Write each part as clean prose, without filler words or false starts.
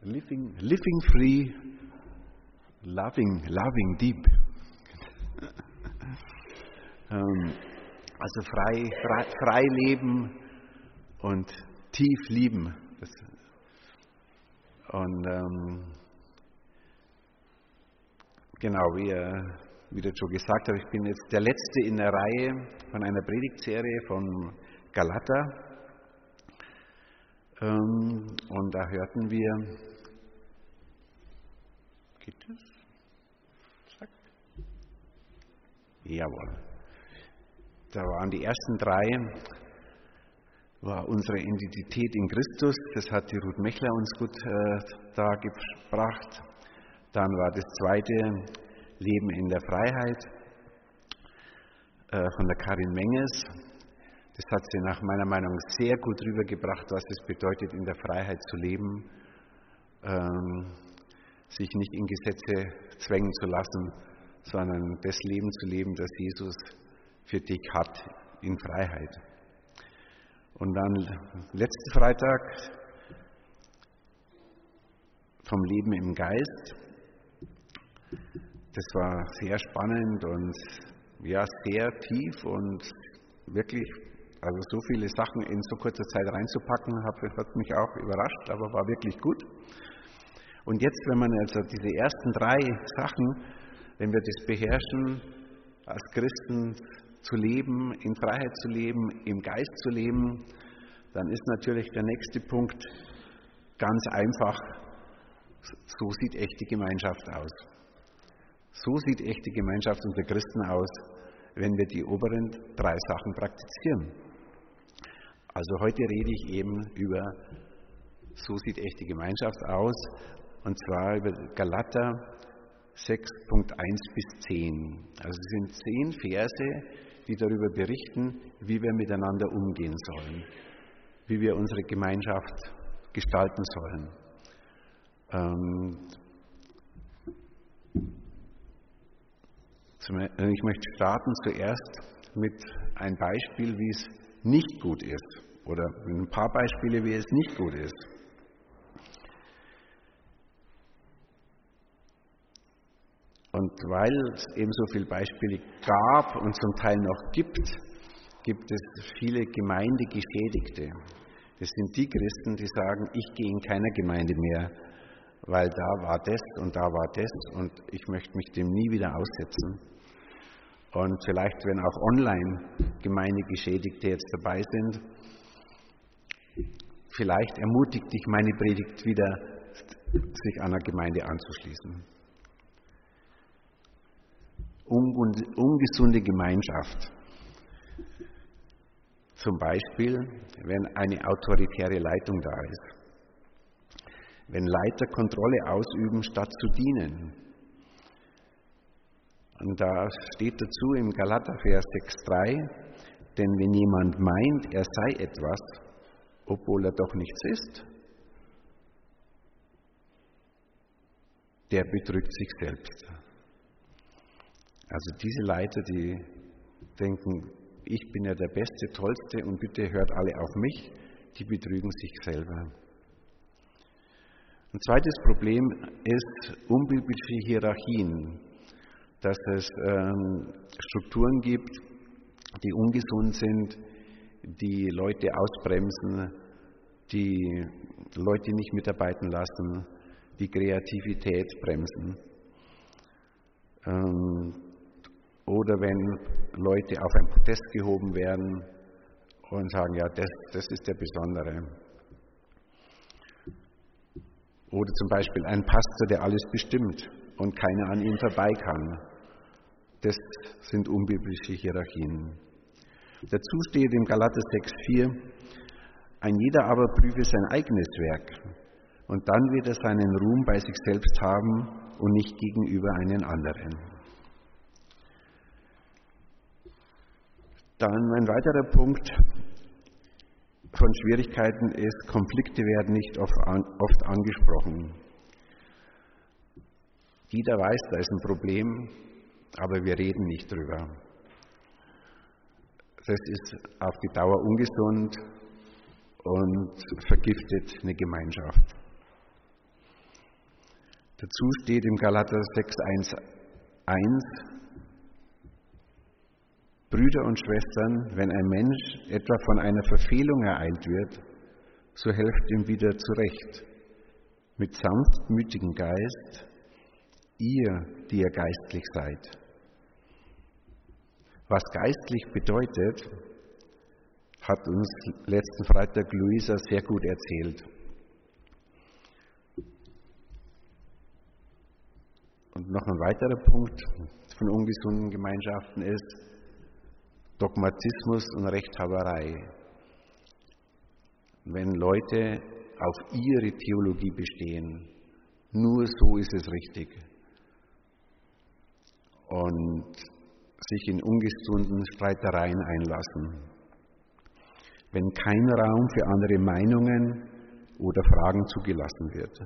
living free, loving deep. Also frei leben und tief lieben. Und genau, wie ich schon gesagt habe, ich bin jetzt der Letzte in der Reihe von einer Predigtserie von Galater. Und da hörten wir, geht es? Zack. Jawohl. Da waren die ersten 3, war unsere Identität in Christus, das hat die Ruth Mechler uns gut dargebracht. Dann war das zweite Leben in der Freiheit von der Karin Menges. Das hat sie nach meiner Meinung sehr gut rübergebracht, was es bedeutet, in der Freiheit zu leben, sich nicht in Gesetze zwängen zu lassen, sondern das Leben zu leben, das Jesus für dich hat, in Freiheit. Und dann letzten Freitag vom Leben im Geist. Das war sehr spannend und ja, sehr tief und wirklich, also so viele Sachen in so kurzer Zeit reinzupacken, hat mich auch überrascht, aber war wirklich gut. Und jetzt, wenn man also diese ersten 3 Sachen, wenn wir das beherrschen, als Christen zu leben, in Freiheit zu leben, im Geist zu leben, dann ist natürlich der nächste Punkt ganz einfach, so sieht echte Gemeinschaft aus. So sieht echte Gemeinschaft unter Christen aus, wenn wir die oberen 3 Sachen praktizieren. Also heute rede ich eben über, so sieht echte Gemeinschaft aus, und zwar über Galater 6.1 bis 10. Also es sind 10 Verse, die darüber berichten, wie wir miteinander umgehen sollen, wie wir unsere Gemeinschaft gestalten sollen. Ich möchte starten zuerst mit einem Beispiel, wie es nicht gut ist, oder mit ein paar Beispiele, wie es nicht gut ist. Und weil es eben so viele Beispiele gab und zum Teil noch gibt es viele Gemeindegeschädigte. Das sind die Christen, die sagen, ich gehe in keiner Gemeinde mehr, weil da war das und da war das und ich möchte mich dem nie wieder aussetzen. Und vielleicht, wenn auch online Gemeindegeschädigte jetzt dabei sind, vielleicht ermutigt dich meine Predigt wieder, sich einer Gemeinde anzuschließen. Ungesunde Gemeinschaft. Zum Beispiel, wenn eine autoritäre Leitung da ist. Wenn Leiter Kontrolle ausüben, statt zu dienen. Und da steht dazu im Galater Vers 6,3, denn wenn jemand meint, er sei etwas, obwohl er doch nichts ist, der betrügt sich selbst. Also diese Leiter, die denken, ich bin ja der Beste, Tollste und bitte hört alle auf mich, die betrügen sich selber. Ein zweites Problem ist unbiblische Hierarchien, dass es Strukturen gibt, die ungesund sind, die Leute ausbremsen, die Leute nicht mitarbeiten lassen, die Kreativität bremsen. Oder wenn Leute auf ein Podest gehoben werden und sagen, ja, das ist der Besondere. Oder zum Beispiel ein Pastor, der alles bestimmt und keiner an ihm vorbei kann. Das sind unbiblische Hierarchien. Dazu steht im Galater 6,4, ein jeder aber prüfe sein eigenes Werk und dann wird er seinen Ruhm bei sich selbst haben und nicht gegenüber einen anderen. Dann ein weiterer Punkt von Schwierigkeiten ist, Konflikte werden nicht oft angesprochen. Jeder weiß, da ist ein Problem, aber wir reden nicht drüber. Das ist auf die Dauer ungesund und vergiftet eine Gemeinschaft. Dazu steht im Galater 6,1: Brüder und Schwestern, wenn ein Mensch etwa von einer Verfehlung ereilt wird, so helft ihm wieder zurecht, mit sanftmütigem Geist, ihr, die ihr geistlich seid. Was geistlich bedeutet, hat uns letzten Freitag Luisa sehr gut erzählt. Und noch ein weiterer Punkt von ungesunden Gemeinschaften ist Dogmatismus und Rechthaberei. Wenn Leute auf ihre Theologie bestehen, nur so ist es richtig, und sich in ungesunden Streitereien einlassen, wenn kein Raum für andere Meinungen oder Fragen zugelassen wird.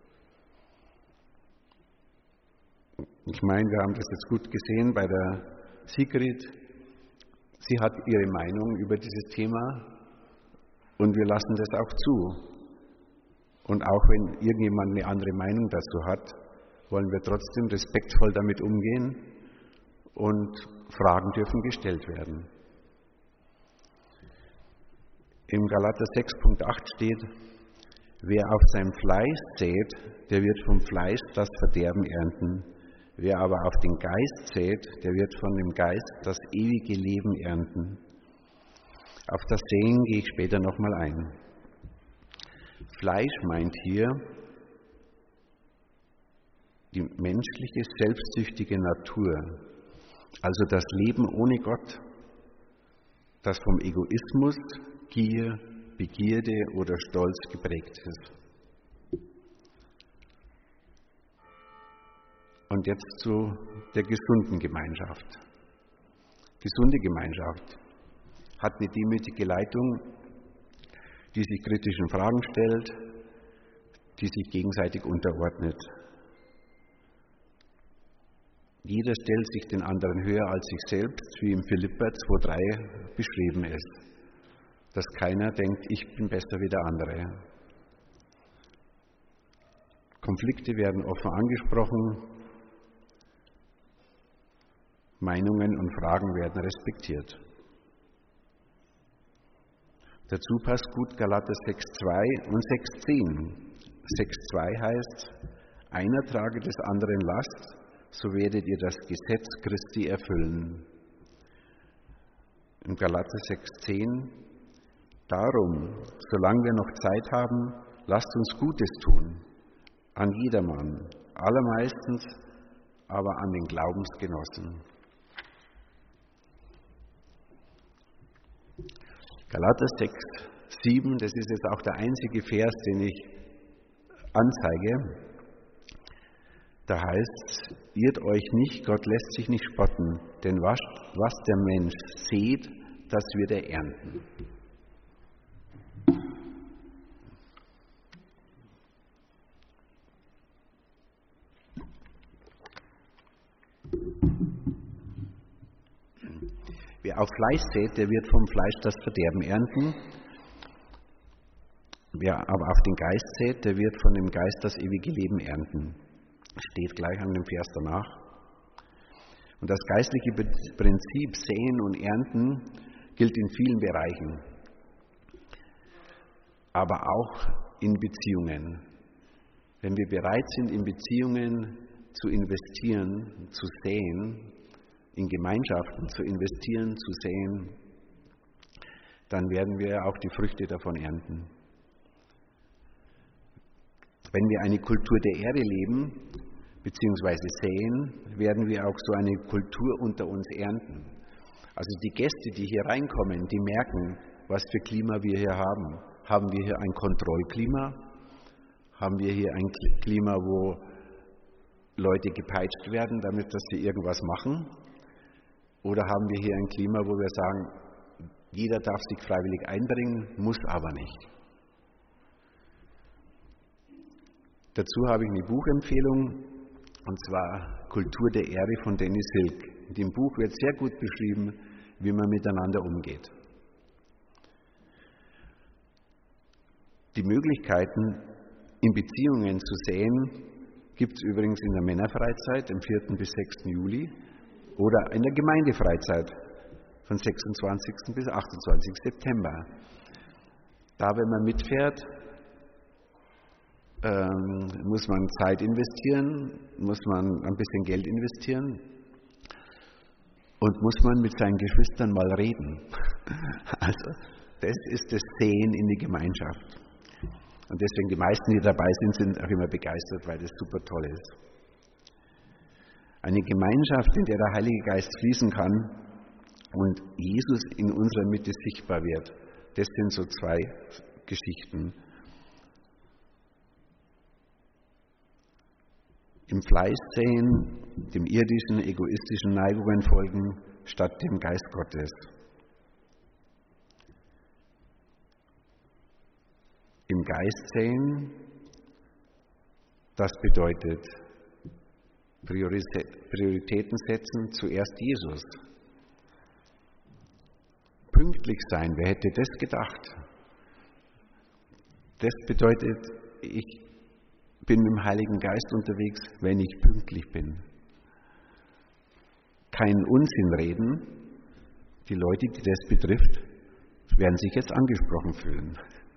Ich meine, wir haben das jetzt gut gesehen bei der Sigrid. Sie hat ihre Meinung über dieses Thema und wir lassen das auch zu. Und auch wenn irgendjemand eine andere Meinung dazu hat, wollen wir trotzdem respektvoll damit umgehen und Fragen dürfen gestellt werden. Im Galater 6,8 steht: Wer auf seinem Fleisch sät, der wird vom Fleisch das Verderben ernten. Wer aber auf den Geist sät, der wird von dem Geist das ewige Leben ernten. Auf das Säen gehe ich später nochmal ein. Fleisch meint hier die menschliche, selbstsüchtige Natur, also das Leben ohne Gott, das vom Egoismus, Gier, Begierde oder Stolz geprägt ist. Und jetzt zu der gesunden Gemeinschaft. Gesunde Gemeinschaft hat eine demütige Leitung, die sich kritischen Fragen stellt, die sich gegenseitig unterordnet. Jeder stellt sich den anderen höher als sich selbst, wie im Philipper 2,3 beschrieben ist. Dass keiner denkt, ich bin besser wie der andere. Konflikte werden offen angesprochen, Meinungen und Fragen werden respektiert. Dazu passt gut Galater 6,2 und 6,10. 6,2 heißt: Einer trage des anderen Last, so werdet ihr das Gesetz Christi erfüllen. Im Galater 6,10: Darum, solange wir noch Zeit haben, lasst uns Gutes tun, an jedermann, allermeistens aber an den Glaubensgenossen. Galater 6,7, das ist jetzt auch der einzige Vers, den ich anzeige. Da heißt es: Irrt euch nicht, Gott lässt sich nicht spotten, denn was der Mensch sät, das wird er ernten. Wer auf Fleisch sät, der wird vom Fleisch das Verderben ernten. Wer aber auf den Geist sät, der wird von dem Geist das ewige Leben ernten. Steht gleich an dem Vers danach. Und das geistliche Prinzip Säen und Ernten gilt in vielen Bereichen, aber auch in Beziehungen. Wenn wir bereit sind, in Beziehungen zu investieren, zu säen, in Gemeinschaften zu investieren, zu säen, dann werden wir auch die Früchte davon ernten. Wenn wir eine Kultur der Ehre leben, beziehungsweise säen, werden wir auch so eine Kultur unter uns ernten. Also die Gäste, die hier reinkommen, die merken, was für Klima wir hier haben. Haben wir hier ein Kontrollklima? Haben wir hier ein Klima, wo Leute gepeitscht werden, damit dass sie irgendwas machen? Oder haben wir hier ein Klima, wo wir sagen, jeder darf sich freiwillig einbringen, muss aber nicht? Dazu habe ich eine Buchempfehlung, und zwar Kultur der Ehre von Dennis Hilk. In dem Buch wird sehr gut beschrieben, wie man miteinander umgeht. Die Möglichkeiten, in Beziehungen zu säen, gibt es übrigens in der Männerfreizeit am 4. bis 6. Juli oder in der Gemeindefreizeit von 26. bis 28. September. Da, wenn man mitfährt, muss man Zeit investieren, muss man ein bisschen Geld investieren und muss man mit seinen Geschwistern mal reden. Also das ist das Sehen in die Gemeinschaft. Und deswegen die meisten, die dabei sind, sind auch immer begeistert, weil das super toll ist. Eine Gemeinschaft, in der der Heilige Geist fließen kann und Jesus in unserer Mitte sichtbar wird. Das sind so zwei Geschichten. Im Fleisch sehen, dem irdischen, egoistischen Neigungen folgen, statt dem Geist Gottes. Im Geist sehen, das bedeutet Prioritäten setzen, zuerst Jesus. Pünktlich sein, wer hätte das gedacht? Das bedeutet, ich bin mit dem Heiligen Geist unterwegs, wenn ich pünktlich bin. Keinen Unsinn reden. Die Leute, die das betrifft, werden sich jetzt angesprochen fühlen.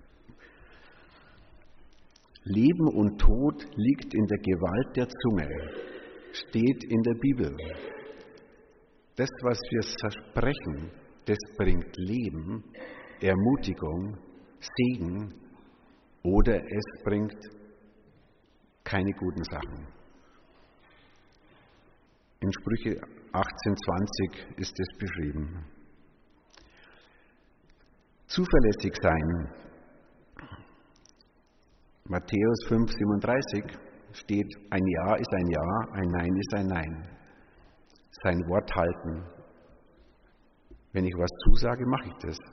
Leben und Tod liegt in der Gewalt der Zunge, steht in der Bibel. Das, was wir versprechen, das bringt Leben, Ermutigung, Segen oder es bringt keine guten Sachen. In Sprüche 18,20 ist es beschrieben. Zuverlässig sein. Matthäus 5,37 steht, ein Ja ist ein Ja, ein Nein ist ein Nein. Sein Wort halten. Wenn ich was zusage, mache ich das.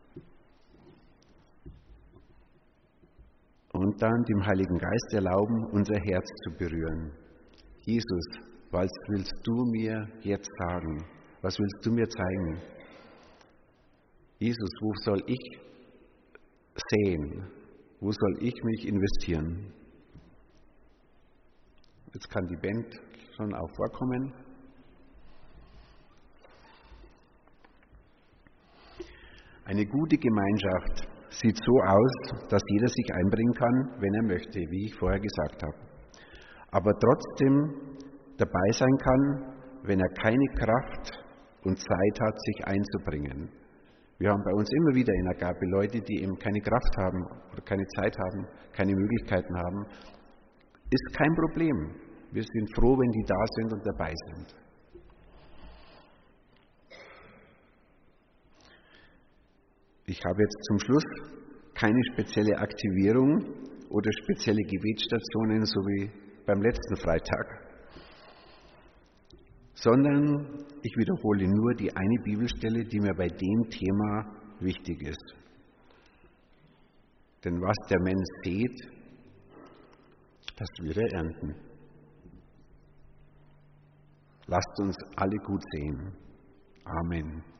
Und dann dem Heiligen Geist erlauben, unser Herz zu berühren. Jesus, was willst du mir jetzt sagen? Was willst du mir zeigen? Jesus, wo soll ich sehen? Wo soll ich mich investieren? Jetzt kann die Band schon auch vorkommen. Eine gute Gemeinschaft sieht so aus, dass jeder sich einbringen kann, wenn er möchte, wie ich vorher gesagt habe. Aber trotzdem dabei sein kann, wenn er keine Kraft und Zeit hat, sich einzubringen. Wir haben bei uns immer wieder in Agape Leute, die eben keine Kraft haben oder keine Zeit haben, keine Möglichkeiten haben. Ist kein Problem. Wir sind froh, wenn die da sind und dabei sind. Ich habe jetzt zum Schluss keine spezielle Aktivierung oder spezielle Gebetsstationen, so wie beim letzten Freitag, sondern ich wiederhole nur die eine Bibelstelle, die mir bei dem Thema wichtig ist. Denn was der Mensch sät, das wird er ernten. Lasst uns alle gut sehen. Amen.